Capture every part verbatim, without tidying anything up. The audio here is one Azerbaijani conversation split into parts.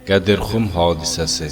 Qədirxum hadisəsi.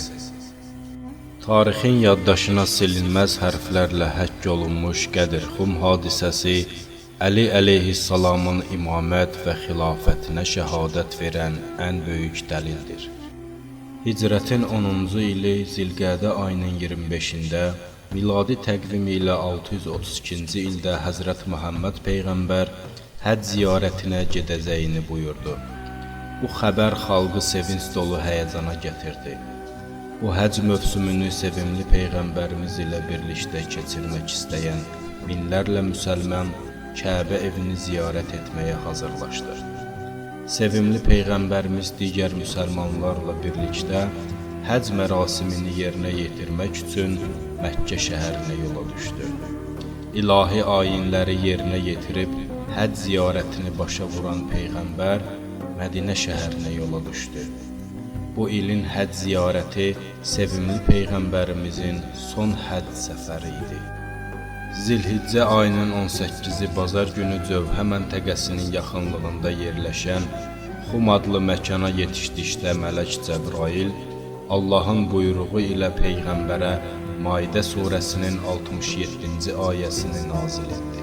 Tarixin yaddaşına silinməz hərflərlə həkk olunmuş Qədirxum hadisəsi Əli əleyhissalamın imamət və xilafətinə şəhadət verən ən böyük dəlildir. Hicrətin onuncu ili Zilqədə ayının iyirmi beşində, miladi təqvimi ilə altı yüz otuz ikinci ildə Həzrət Məhəmməd Peyğəmbər həcc ziyarətinə gedəcəyini buyurdu. Bu xəbər xalqı sevinç dolu həyəcana gətirdi. Bu həcc mövsümünü sevimli Peyğəmbərimiz ilə birlikdə keçirmək istəyən minlərlə müsəlman Kəbə evini ziyarət etməyə hazırlaşdı. Sevimli Peyğəmbərimiz digər müsəlmanlarla birlikdə həcc mərasimini yerinə yetirmək üçün Məkkə şəhərinə yola düşdü. İlahi ayinləri yerinə yetirib həcc ziyarətini başa vuran Peyğəmbər Mədinə şəhərinə yola düşdü. Bu ilin həcc ziyarəti sevimli Peyğəmbərimizin son həcc səfəri idi. Zilhiccə ayının on səkkizi bazar günü Cövhə məntəqəsinin yaxınlığında yerləşən Xum adlı məkana yetişdikdə Mələk Cəbrail Allahın buyruğu ilə Peyğəmbərə Maidə surəsinin altmış yeddinci ayəsini nazil etdi.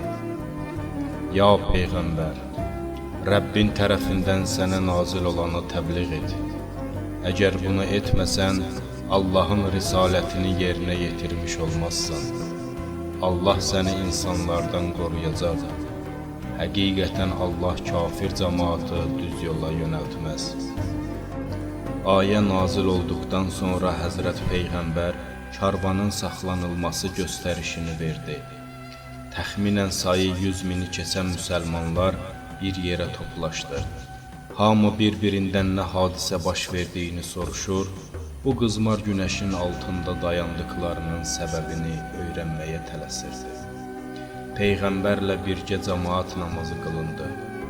Ya Peyğəmbər, Rəbbin tərəfindən sənə nazil olanı təbliğ et. Əgər bunu etməsən, Allahın risalətini yerinə yetirmiş olmazsan. Allah səni insanlardan qoruyacaq. Həqiqətən Allah kafir cəmaatı düz yola yönəltməz. Ayə nazil olduqdan sonra Həzrət Peyğəmbər karvanın saxlanılması göstərişini verdi. Təxminən sayı yüz mini keçən müsəlmanlar bir yerə toplaşdı. Hamı bir-birindən nə hadisə baş verdiyini soruşur, bu qızmar günəşin altında dayandıqlarının səbəbini öyrənməyə tələsirdi. Peyğəmbərlə birgə cəmaat namazı qılındı.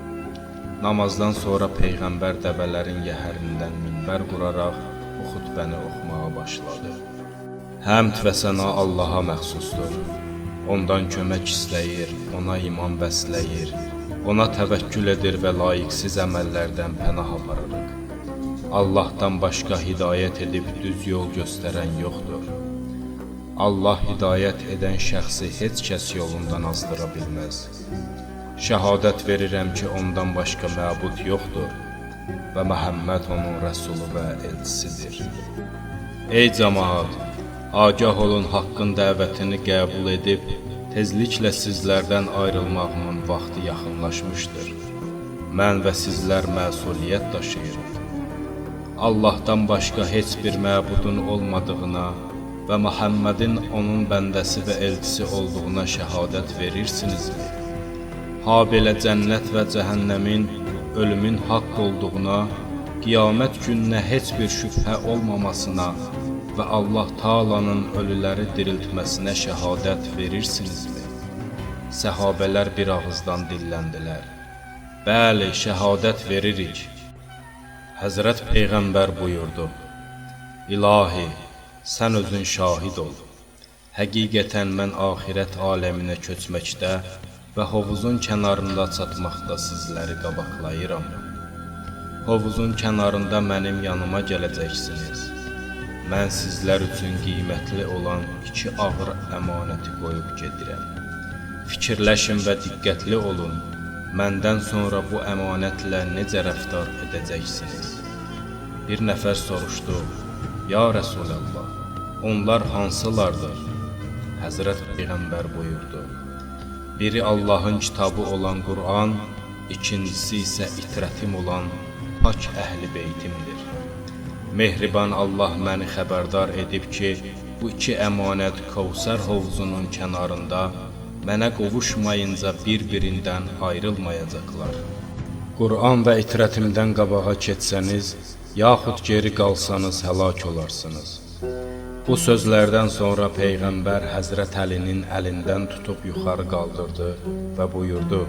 Namazdan sonra Peyğəmbər dəvələrin yəhərindən minbər quraraq bu xutbəni oxumağa başladı. Həmd və səna Allaha məxsusdur. Ondan kömək istəyir, ona iman bəsləyir, ona təvəkkül edir və layiqsiz əməllərdən pənah aparırıq. Allahdan başqa hidayət edib düz yol göstərən yoxdur. Allah hidayət edən şəxsi heç kəs yolundan azdıra bilməz. Şəhadət verirəm ki, ondan başqa məbud yoxdur və Məhəmməd onun rəsulu və elçisidir. Ey cəmaat! Agah olun, haqqın dəvətini qəbul edib, tezliklə sizlərdən ayrılmağımın vaxtı yaxınlaşmışdır. Mən və sizlər məsuliyyət daşıyırıq. Allahdan başqa heç bir məbudun olmadığına və Məhəmmədin onun bəndəsi və elçisi olduğuna şəhadət verirsinizmi? Habelə cənnət və cəhənnəmin, ölümün haqq olduğuna, qiyamət gününə heç bir şübhə olmamasına və Allah Taala'nın ölüləri diriltməsinə şəhadət verirsinizmi? Səhabələr bir ağızdan dilləndilər. Bəli, şəhadət veririk. Həzrət Peyğəmbər buyurdu. İlahi, sən özün şahid ol. Həqiqətən mən axirət aləminə köçməkdə və hovuzun kənarında çatmaqda sizləri qabaqlayıram. Hovuzun kənarında mənim yanıma gələcəksiniz. Mən sizlər üçün qiymətli olan iki ağır əmanəti qoyub gedirəm. Fikirləşin və diqqətli olun, məndən sonra bu əmanətlə necə rəftar edəcəksiniz? Bir nəfər soruşdu, Ya Rəsulallah, onlar hansılardır? Həzrət Peyğəmbər buyurdu, biri Allahın kitabı olan Qur'an, ikincisi isə itrətim olan pak əhl-i beytimdir. Mehriban Allah məni xəbərdar edib ki, bu iki əmanət Kəvsər hovuzunun kənarında mənə qovuşmayınca bir-birindən ayrılmayacaqlar. Qur'an və itrətimdən qabağa keçsəniz, yaxud geri qalsanız həlak olarsınız. Bu sözlərdən sonra Peyğəmbər Həzrət Əlinin əlindən tutub yuxarı qaldırdı və buyurdu,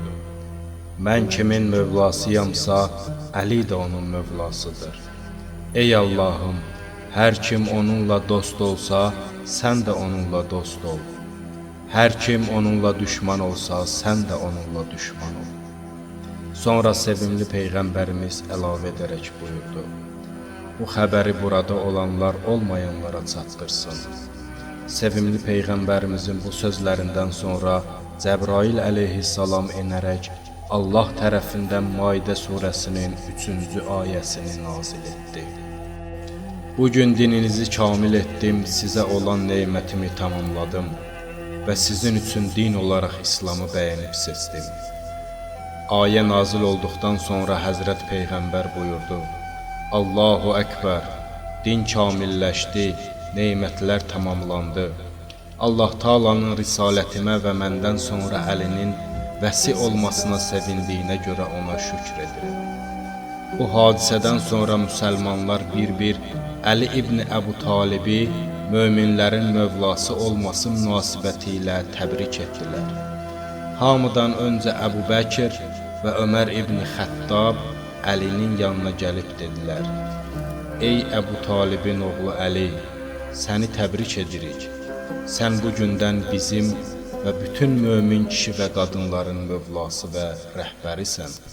mən kimin mövlasıyamsa, Əli də onun mövlasıdır. Ey Allahım, hər kim onunla dost olsa, sən də onunla dost ol. Hər kim onunla düşman olsa, sən də onunla düşman ol. Sonra sevimli Peyğəmbərimiz əlavə edərək buyurdu: bu xəbəri burada olanlar olmayanlara çatdırsın. Sevimli Peyğəmbərimizin bu sözlərindən sonra Cəbrail əleyhissalam enərək Allah tərəfindən Maidə surəsinin üçüncü ayəsini nazil etdi. Bugün dininizi kamil etdim, sizə olan neymətimi tamamladım və sizin üçün din olaraq İslamı bəyənib seçdim. Ayə nazil olduqdan sonra Həzrət Peyğəmbər buyurdu: Allahu Əkbər, din kamilləşdi, neymətlər tamamlandı. Allah Taala'nın risalətimə və məndən sonra Əlinin vəsi olmasına sevindiyinə görə ona şükr edir. Bu hadisədən sonra müsəlmanlar bir-bir Əli ibn Əbu Talibi möminlərin mövlası olması münasibəti ilə təbrik etdilər. Hamıdan öncə Əbu Bəkir və Ömər ibn Xəttab Əlinin yanına gəlib dedilər: Ey Əbu Talibin oğlu Əli, səni təbrik edirik. Sən bu gündən bizim və bütün mömin kişi və qadınların mövlası və rəhbərisən.